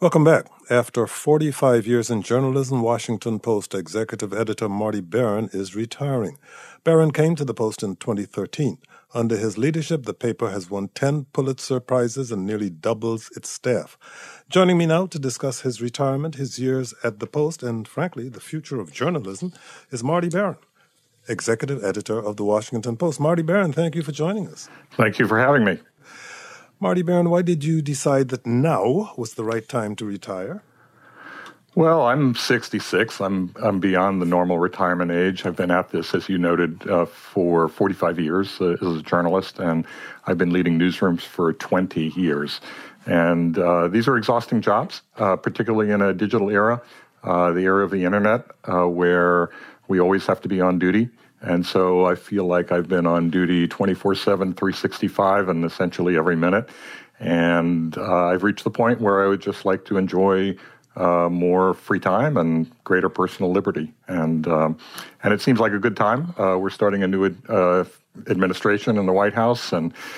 Welcome back. After 45 years in journalism, Washington Post executive editor Marty Baron is retiring. Baron came to the Post in 2013. Under his leadership, the paper has won 10 Pulitzer Prizes and nearly doubles its staff. Joining me now to discuss his retirement, his years at the Post, and frankly, the future of journalism, is Marty Baron, executive editor of the Washington Post. Marty Baron, thank you for joining us. Thank you for having me. Marty Baron, why did you decide that now was the right time to retire? Well, I'm 66. I'm beyond the normal retirement age. I've been at this, as you noted, for 45 years as a journalist, and I've been leading newsrooms for 20 years. And these are exhausting jobs, particularly in a digital era, the era of the internet, where we always have to be on duty. And so I feel like I've been on duty 24/7, 365, and essentially every minute. And I've reached the point where I would just like to enjoy more free time and greater personal liberty. And it seems like a good time. We're starting a new administration in the White House,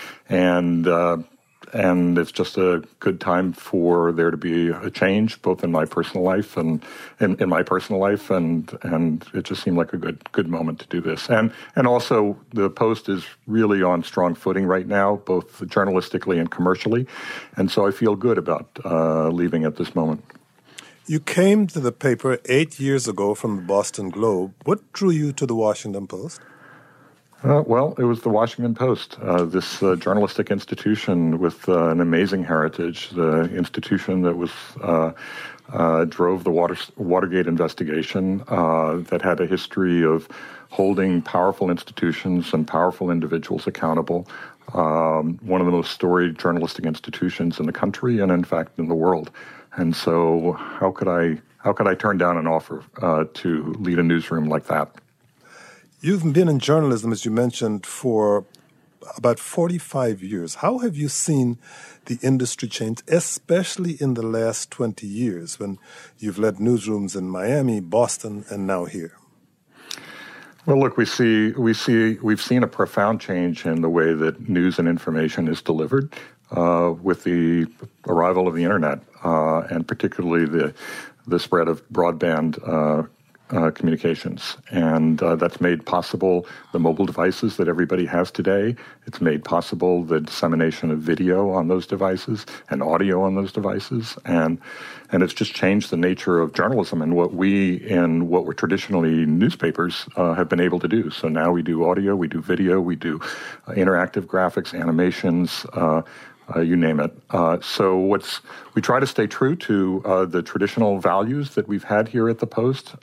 and it's just a good time for there to be a change, both in my personal life and in my personal life, and it just seemed like a good moment to do this. And also, the Post is really on strong footing right now, both journalistically and commercially, and so I feel good about leaving at this moment. You came to the paper 8 years ago from the Boston Globe. What drew you to the Washington Post? Well, it was the Washington Post, this journalistic institution with an amazing heritage, the institution that was drove the Watergate investigation, that had a history of holding powerful institutions and powerful individuals accountable, one of the most storied journalistic institutions in the country and, in fact, in the world. And so how could I turn down an offer to lead a newsroom like that? You've been in journalism, as you mentioned, for about 45 years. How have you seen the industry change, especially in the last 20 years when you've led newsrooms in Miami, Boston, and now here? Well, look, we've seen a profound change in the way that news and information is delivered with the arrival of the internet, and particularly the spread of broadband communications. And that's made possible the mobile devices that everybody has today. It's made possible the dissemination of video on those devices and audio on those devices. And it's just changed the nature of journalism and what were traditionally newspapers have been able to do. So now we do audio, we do video, we do interactive graphics, animations, you name it. So we try to stay true to the traditional values that we've had here at the Post,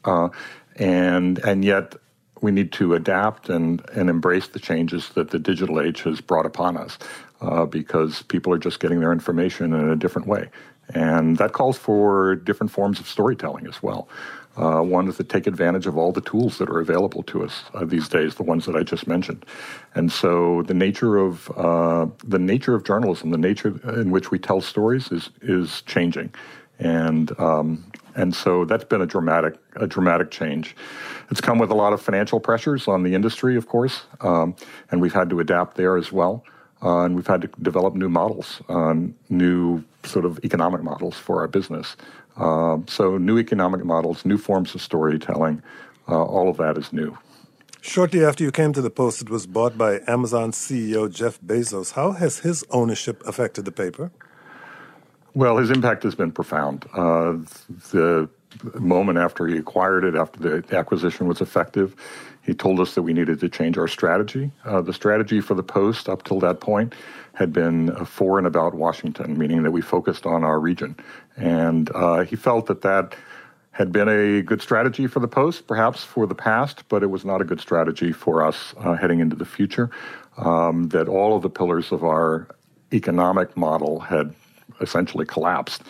and yet we need to adapt and embrace the changes that the digital age has brought upon us, because people are just getting their information in a different way. And that calls for different forms of storytelling as well. One is to take advantage of all the tools that are available to us these days, the ones that I just mentioned. And so the nature of journalism, the nature in which we tell stories is changing. And so that's been a dramatic change. It's come with a lot of financial pressures on the industry, of course, and we've had to adapt there as well. And we've had to develop new models, new sort of economic models for our business. So new economic models, new forms of storytelling, all of that is new. Shortly after you came to the Post, it was bought by Amazon CEO Jeff Bezos. How has his ownership affected the paper? Well, his impact has been profound. The moment after he acquired it, after the acquisition was effective, he told us that we needed to change our strategy. The strategy for the Post up till that point had been for and about Washington, meaning that we focused on our region. And he felt that had been a good strategy for the Post, perhaps for the past, but it was not a good strategy for us heading into the future, that all of the pillars of our economic model had essentially collapsed.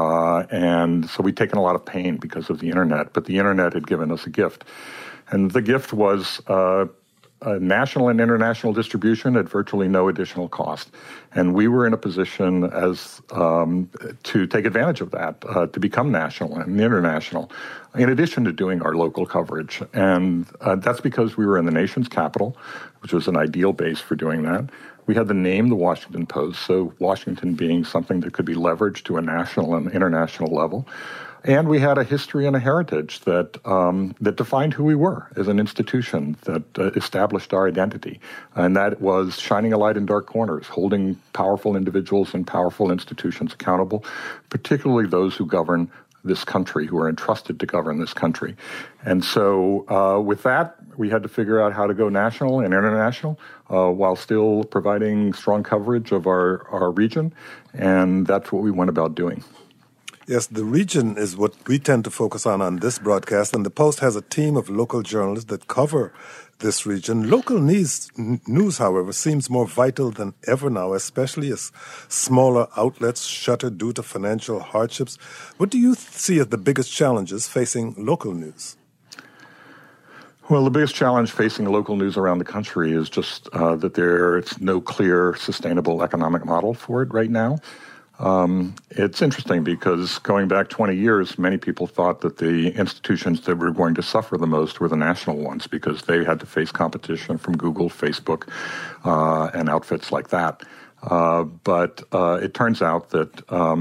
And so we'd taken a lot of pain because of the internet, but the internet had given us a gift. And the gift was national and international distribution at virtually no additional cost. And we were in a position as to take advantage of that, to become national and international, in addition to doing our local coverage. And that's because we were in the nation's capital, which was an ideal base for doing that. We had the name, the Washington Post, so Washington being something that could be leveraged to a national and international level. And we had a history and a heritage that defined who we were as an institution, that established our identity. And that was shining a light in dark corners, holding powerful individuals and powerful institutions accountable, particularly those who govern this country, who are entrusted to govern this country. And so with that, we had to figure out how to go national and international while still providing strong coverage of our region. And that's what we went about doing. Yes, the region is what we tend to focus on this broadcast, and the Post has a team of local journalists that cover this region. Local news, however, seems more vital than ever now, especially as smaller outlets shutter due to financial hardships. What do you see as the biggest challenges facing local news? Well, the biggest challenge facing local news around the country is just that there's no clear, sustainable economic model for it right now. It's interesting because going back 20 years, many people thought that the institutions that were going to suffer the most were the national ones because they had to face competition from Google, Facebook, and outfits like that. But it turns out that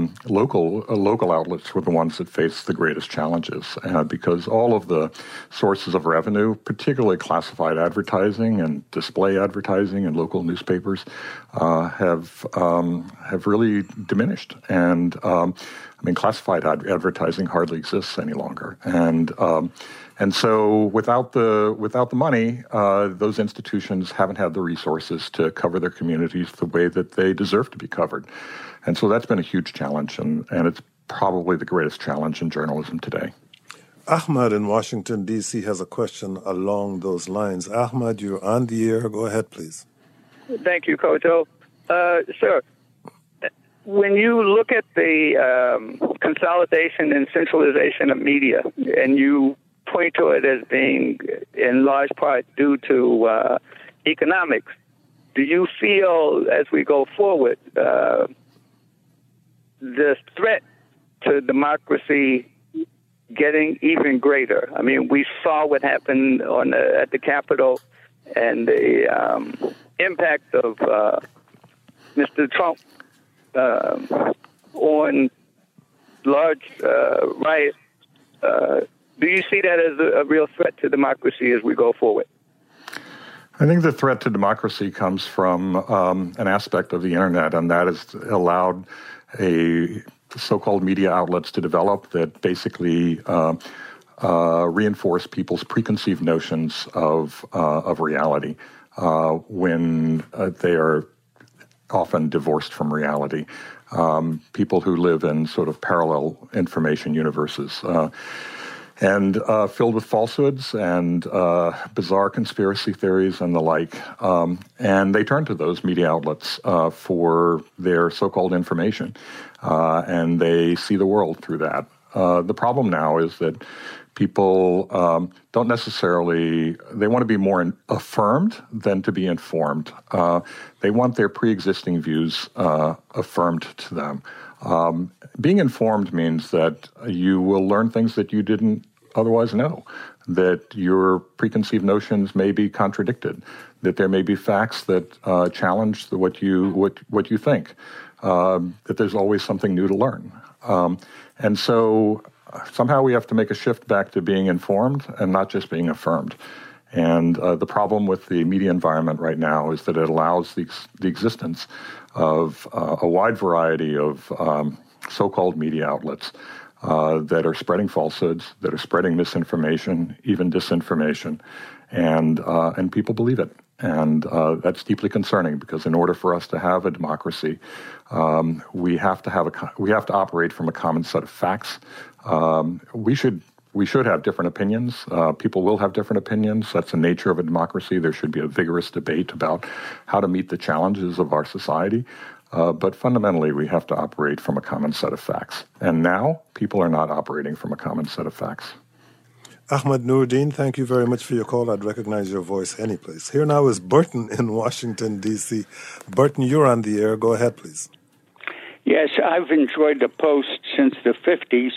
local outlets were the ones that faced the greatest challenges because all of the sources of revenue, particularly classified advertising and display advertising and local newspapers, have really diminished. And classified advertising hardly exists any longer. And so without the money, those institutions haven't had the resources to cover their communities the way that they deserve to be covered. And so that's been a huge challenge, and it's probably the greatest challenge in journalism today. Ahmad in Washington, D.C. has a question along those lines. Ahmad, you're on the air. Go ahead, please. Thank you, Koto. Sir, when you look at the consolidation and centralization of media, and you point to it as being in large part due to economics, do you feel as we go forward the threat to democracy getting even greater? I mean, we saw what happened at the Capitol and the impact of Mr. Trump on large riots. Do you see that as a real threat to democracy as we go forward? I think the threat to democracy comes from an aspect of the internet, and that has allowed so-called media outlets to develop that basically reinforce people's preconceived notions of reality when they are often divorced from reality. People who live in sort of parallel information universes. And filled with falsehoods and bizarre conspiracy theories and the like. And they turn to those media outlets for their so-called information, and they see the world through that. The problem now is that people don't necessarily, they want to be more affirmed than to be informed. They want their pre-existing views affirmed to them. Being informed means that you will learn things that you didn't otherwise know, that your preconceived notions may be contradicted, that there may be facts that challenge what you think, that there's always something new to learn. And so somehow we have to make a shift back to being informed and not just being affirmed. And the problem with the media environment right now is that it allows the existence of a wide variety of so-called media outlets that are spreading falsehoods, that are spreading misinformation, even disinformation, and people believe it. And that's deeply concerning because in order for us to have a democracy, we have to operate from a common set of facts. We should have different opinions. People will have different opinions. That's the nature of a democracy. There should be a vigorous debate about how to meet the challenges of our society. But fundamentally, we have to operate from a common set of facts. And now, people are not operating from a common set of facts. Ahmad Nuruddin, thank you very much for your call. I'd recognize your voice anyplace. Here now is Burton in Washington, D.C. Burton, you're on the air. Go ahead, please. Yes, I've enjoyed the Post since the 50s.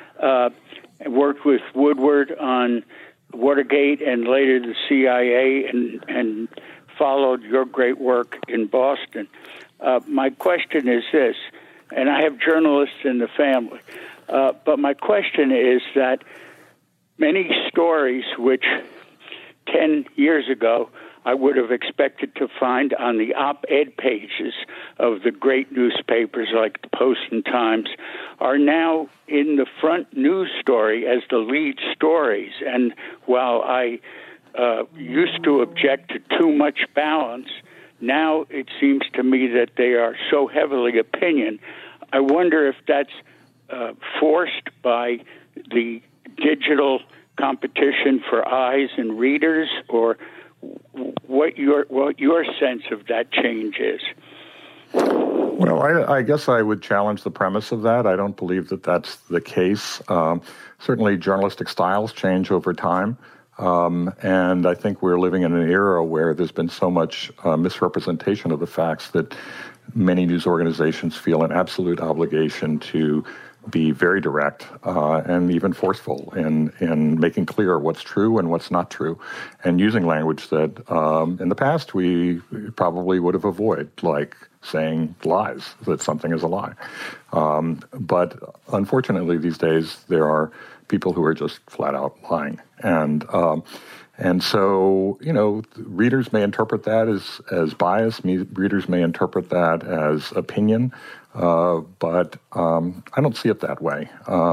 I worked with Woodward on Watergate and later the CIA and followed your great work in Boston. My question is this, and I have journalists in the family, but my question is that many stories which 10 years ago I would have expected to find on the op-ed pages of the great newspapers like the Post and Times are now in the front news story as the lead stories. And while I used to object to too much balance, now it seems to me that they are so heavily opinion. I wonder if that's forced by the digital competition for eyes and readers, or what your sense of that change is. Well, I guess I would challenge the premise of that. I don't believe that that's the case. Certainly, journalistic styles change over time. And I think we're living in an era where there's been so much misrepresentation of the facts that many news organizations feel an absolute obligation to be very direct and even forceful in making clear what's true and what's not true, and using language that in the past we probably would have avoided, like saying lies, that something is a lie. But unfortunately these days there are people who are just flat out lying. And so, readers may interpret that as bias. Readers may interpret that as opinion. But I don't see it that way.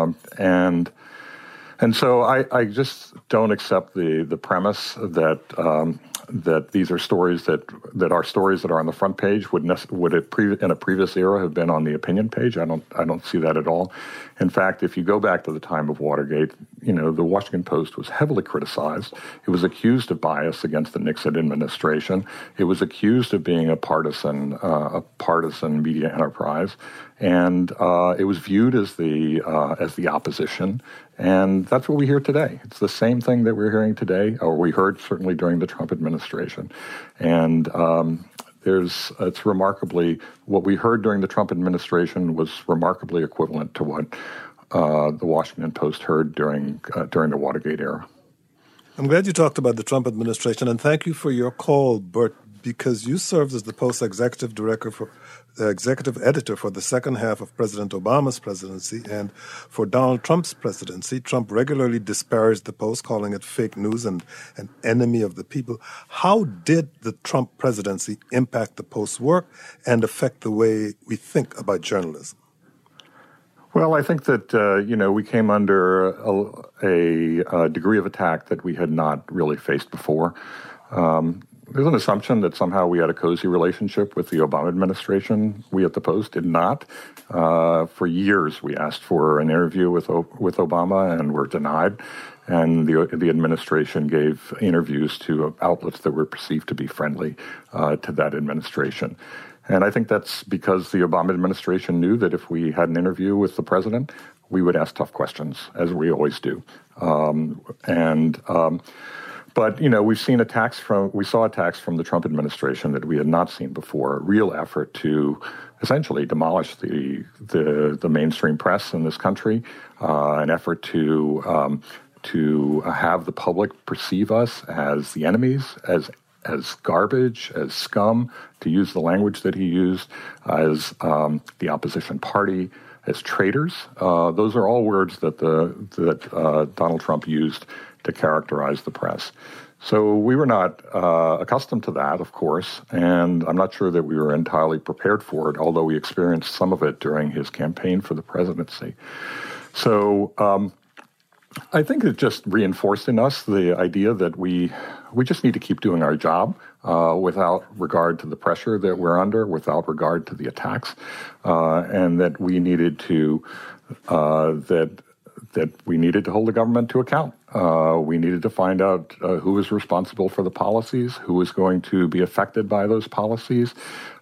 And so I just don't accept the premise that these are stories that are stories that are on the front page would in a previous era have been on the opinion page. I don't see that at all. In fact, if you go back to the time of Watergate, the Washington Post was heavily criticized. It was accused of bias against the Nixon administration. It was accused of being a partisan media enterprise, and it was viewed as the opposition. And that's what we hear today. It's the same thing that we're hearing today, or we heard certainly during the Trump administration. And it's remarkably, what we heard during the Trump administration was remarkably equivalent to what the Washington Post heard during the Watergate era. I'm glad you talked about the Trump administration, and thank you for your call, Bert, because you served as the Post's executive editor for the second half of President Obama's presidency, and for Donald Trump's presidency. Trump regularly disparaged the Post, calling it fake news and an enemy of the people. How did the Trump presidency impact the Post's work and affect the way we think about journalism? Well, I think that, we came under a degree of attack that we had not really faced before. There's an assumption that somehow we had a cozy relationship with the Obama administration. We at the Post did not. For years, we asked for an interview with Obama and were denied. And the administration gave interviews to outlets that were perceived to be friendly to that administration. And I think that's because the Obama administration knew that if we had an interview with the president, we would ask tough questions, as we always do. But, we saw attacks from the Trump administration that we had not seen before, a real effort to essentially demolish the mainstream press in this country, an effort to have the public perceive us as the enemies, as garbage, as scum, to use the language that he used, as the opposition party, as traitors. Those are all words that Donald Trump used to characterize the press. So we were not accustomed to that, of course, and I'm not sure that we were entirely prepared for it, although we experienced some of it during his campaign for the presidency. So I think it just reinforced in us the idea that we just need to keep doing our job without regard to the pressure that we're under, without regard to the attacks, and that we needed to that we needed to hold the government to account. We needed to find out who was responsible for the policies, who was going to be affected by those policies,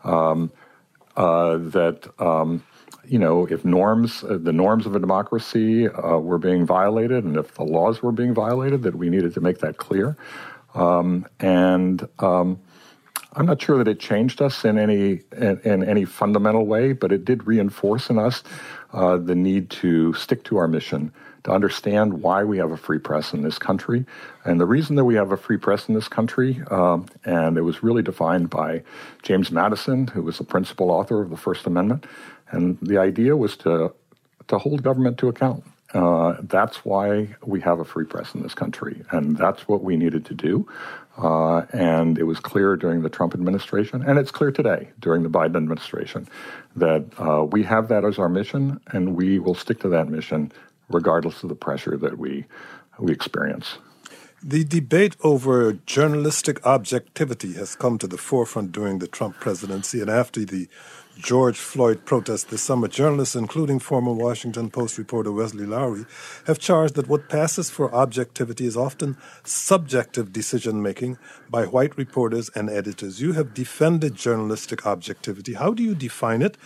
if the norms of a democracy were being violated, and if the laws were being violated, that we needed to make that clear. I'm not sure that it changed us in any fundamental way, but it did reinforce in us the need to stick to our mission, to understand why we have a free press in this country. And the reason that we have a free press in this country, and it was really defined by James Madison, who was the principal author of the First Amendment, and the idea was to hold government to account. That's why we have a free press in this country, and that's what we needed to do. And it was clear during the Trump administration, and it's clear today during the Biden administration, that we have that as our mission, and we will stick to that mission regardless of the pressure that we experience. The debate over journalistic objectivity has come to the forefront during the Trump presidency, and after the George Floyd protests this summer, journalists, including former Washington Post reporter Wesley Lowery, have charged that what passes for objectivity is often subjective decision-making by white reporters and editors. You have defended journalistic objectivity. How do you define it?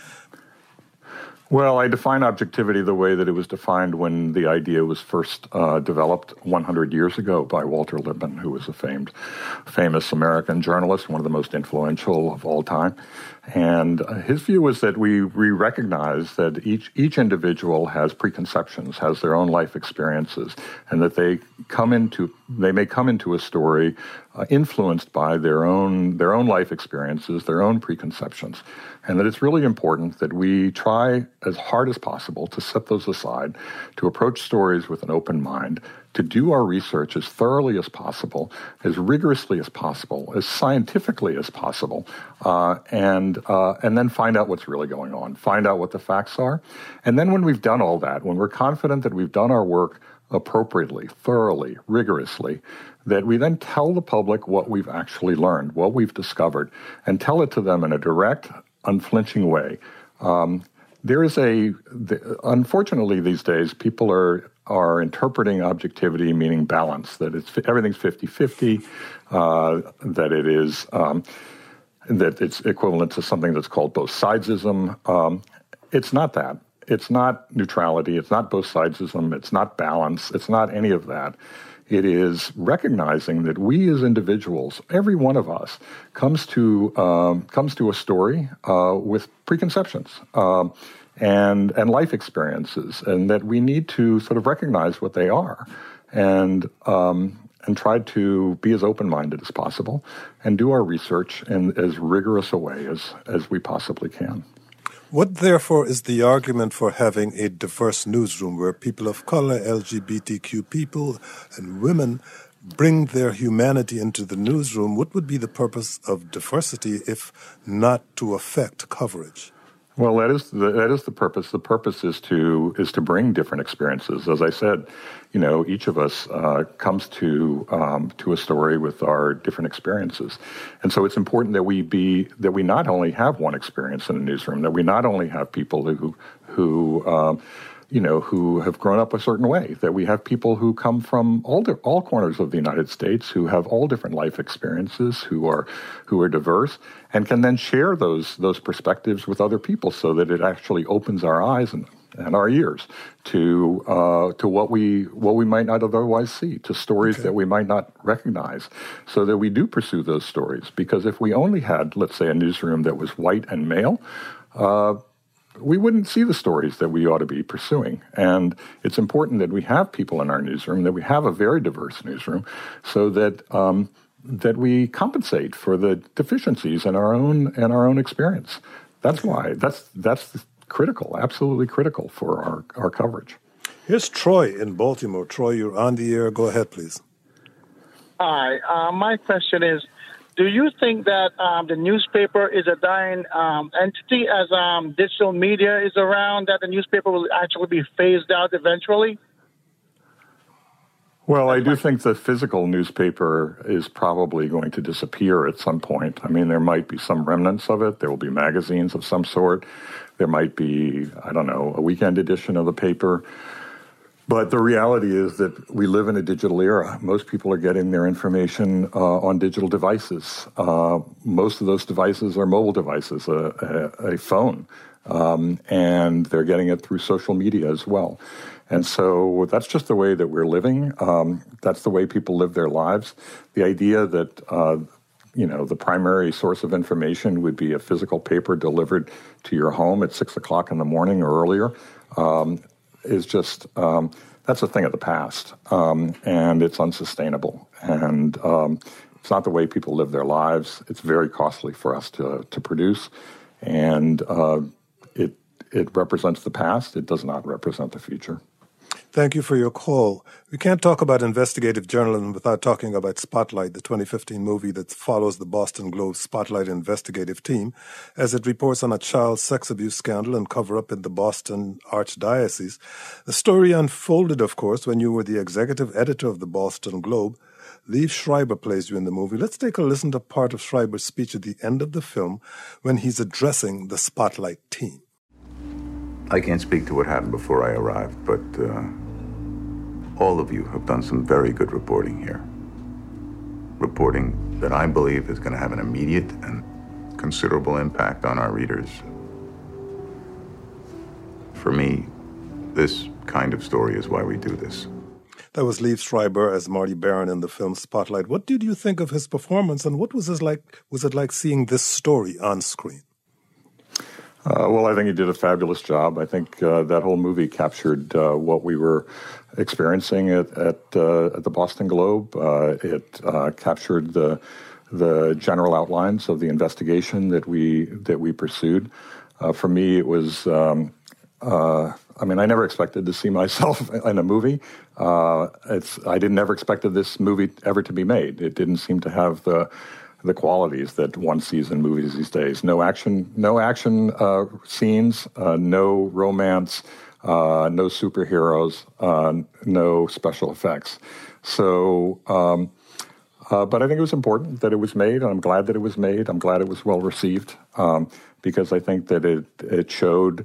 Well, I define objectivity the way that it was defined when the idea was first developed 100 years ago by Walter Lippmann, who was a famous American journalist, one of the most influential of all time. And his view was that we recognize that each individual has preconceptions, has their own life experiences, and that they may come into a story influenced by their own life experiences, their own preconceptions, and that it's really important that we try as hard as possible to set those aside, to approach stories with an open mind, to do our research as thoroughly as possible, as rigorously as possible, as scientifically as possible, and then find out what's really going on, find out what the facts are. And then when we've done all that, when we're confident that we've done our work appropriately, thoroughly, rigorously, that we then tell the public what we've actually learned, what we've discovered, and tell it to them in a direct, unflinching way. Unfortunately these days, people are interpreting objectivity meaning balance, that everything's 50-50, that it's equivalent to something that's called both sidesism. It's not that. It's not neutrality. It's not both sidesism. It's not balance. It's not any of that. It is recognizing that we as individuals, every one of us, comes to a story with preconceptions and life experiences, and that we need to sort of recognize what they are, and try to be as open-minded as possible, and do our research in as rigorous a way as we possibly can. What, therefore, is the argument for having a diverse newsroom where people of color, LGBTQ people, and women bring their humanity into the newsroom? What would be the purpose of diversity if not to affect coverage? Well, that is the purpose. The purpose is to bring different experiences. As I said, each of us comes to a story with our different experiences, and so it's important that we not only have one experience in a newsroom, that we not only have people who have grown up a certain way, that we have people who come from all corners of the United States, who have all different life experiences, who are diverse, and can then share those perspectives with other people, so that it actually opens our eyes and our ears to what we might not otherwise see, to stories that we might not recognize, so that we do pursue those stories. Because if we only had, let's say, a newsroom that was white and male, we wouldn't see the stories that we ought to be pursuing. And it's important that we have people in our newsroom, that we have a very diverse newsroom, so that we compensate for the deficiencies in our own experience. That's why that's critical, absolutely critical for our coverage. Here's Troy in Baltimore. Troy, you're on the air. Go ahead, please. Hi. My question is, do you think that the newspaper is a dying entity as digital media is around, that the newspaper will actually be phased out eventually? Well, I do think the physical newspaper is probably going to disappear at some point. I mean, there might be some remnants of it. There will be magazines of some sort. There might be, a weekend edition of the paper. But the reality is that we live in a digital era. Most people are getting their information on digital devices. Most of those devices are mobile devices, a phone, and they're getting it through social media as well. And so that's just the way that we're living. That's the way people live their lives. The idea that the primary source of information would be a physical paper delivered to your home at 6 o'clock in the morning or earlier, is just, that's a thing of the past, and it's unsustainable. And it's not the way people live their lives. It's very costly for us to produce, and it represents the past. It does not represent the future. Thank you for your call. We can't talk about investigative journalism without talking about Spotlight, the 2015 movie that follows the Boston Globe Spotlight investigative team as it reports on a child sex abuse scandal and cover-up in the Boston Archdiocese. The story unfolded, of course, when you were the executive editor of the Boston Globe. Liev Schreiber plays you in the movie. Let's take a listen to part of Schreiber's speech at the end of the film when he's addressing the Spotlight team. I can't speak to what happened before I arrived, but all of you have done some very good reporting here. Reporting that I believe is going to have an immediate and considerable impact on our readers. For me, this kind of story is why we do this. That was Liev Schreiber as Marty Baron in the film Spotlight. What did you think of his performance, and what was it like seeing this story on screen? Well, I think he did a fabulous job. I think that whole movie captured what we were experiencing at the Boston Globe. It captured the general outlines of the investigation that we pursued. For me, it was. I never expected to see myself in a movie. I never expected this movie ever to be made. It didn't seem to have the qualities that one sees in movies these days. No action scenes, no romance, no superheroes, no special effects. So, but I think it was important that it was made, and I'm glad that it was made. I'm glad it was well received, because I think that it showed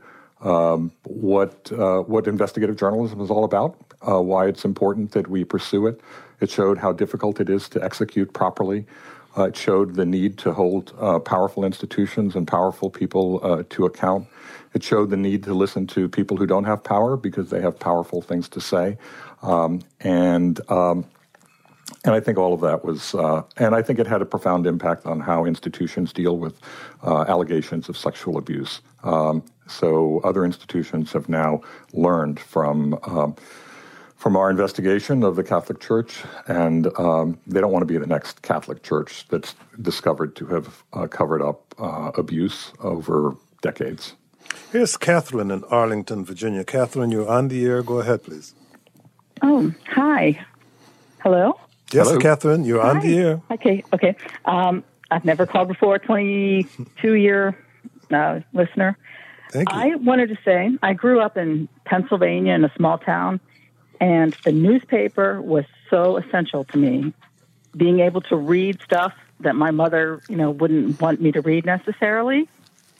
what investigative journalism is all about, why it's important that we pursue it. It showed how difficult it is to execute properly. It showed the need to hold powerful institutions and powerful people to account. It showed the need to listen to people who don't have power because they have powerful things to say. And I think all of that was, and I think it had a profound impact on how institutions deal with allegations of sexual abuse. So other institutions have now learned from our investigation of the Catholic Church, and they don't want to be the next Catholic Church that's discovered to have covered up abuse over decades. Here's Catherine in Arlington, Virginia. Catherine, you're on the air. Go ahead, please. Oh, hi. Hello? Yes, Hello. Catherine, you're on the air. Okay. I've never called before, 22-year listener. Thank you. I wanted to say I grew up in Pennsylvania in a small town, and the newspaper was so essential to me. Being able to read stuff that my mother, wouldn't want me to read necessarily.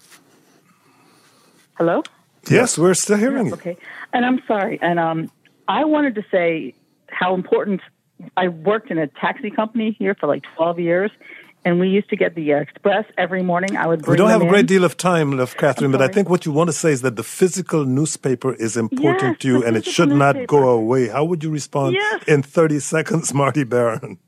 Hello? Yes, we're still hearing you. Okay. And I'm sorry. And I wanted to say how important I worked in a taxi company here for like 12 years, and we used to get the Express every morning. I would bring We don't have a them great in. deal of time left, Catherine, but I think what you want to say is that the physical newspaper is important Yes, to you the and it physical should not newspaper. go away. How would you respond Yes. in 30 seconds, Marty Baron?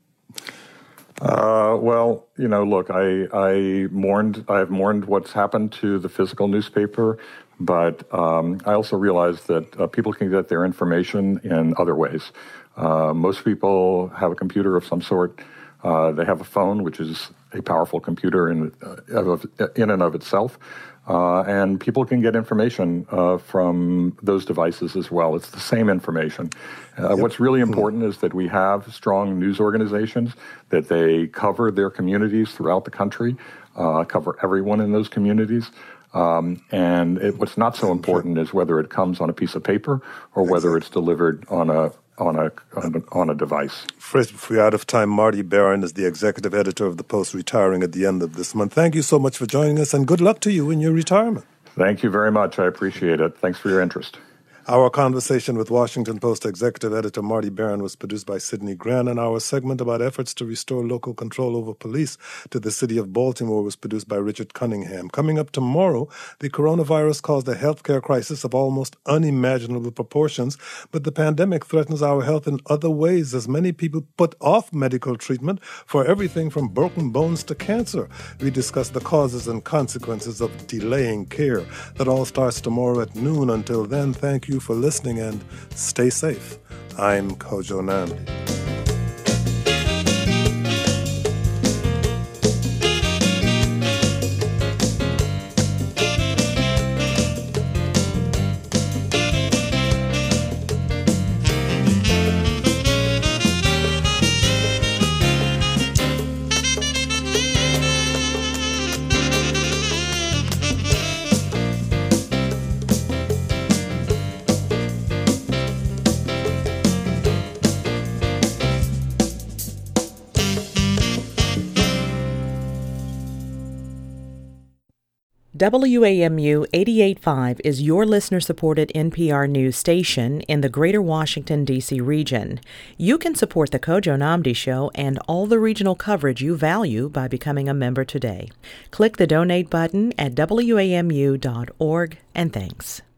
Well, look, I have mourned what's happened to the physical newspaper, but I also realize that people can get their information in other ways. Most people have a computer of some sort. They have a phone, which is a powerful computer in and of itself. And people can get information from those devices as well. It's the same information. What's really important is that we have strong news organizations, that they cover their communities throughout the country, cover everyone in those communities. What's not so important is whether it comes on a piece of paper or whether it's delivered on a device. First, if we're out of time, Marty Baron is the executive editor of The Post, retiring at the end of this month. Thank you so much for joining us, and good luck to you in your retirement. Thank you very much. I appreciate it. Thanks for your interest. Our conversation with Washington Post executive editor Marty Baron was produced by Sidney Grant, and our segment about efforts to restore local control over police to the city of Baltimore was produced by Richard Cunningham. Coming up tomorrow, the coronavirus caused a healthcare crisis of almost unimaginable proportions, but the pandemic threatens our health in other ways as many people put off medical treatment for everything from broken bones to cancer. We discuss the causes and consequences of delaying care. That all starts tomorrow at noon. Until then, thank you for listening and stay safe. I'm Kojo Nnamdi. WAMU 88.5 is your listener-supported NPR news station in the greater Washington, D.C. region. You can support the Kojo Nnamdi Show and all the regional coverage you value by becoming a member today. Click the donate button at WAMU.org, and thanks.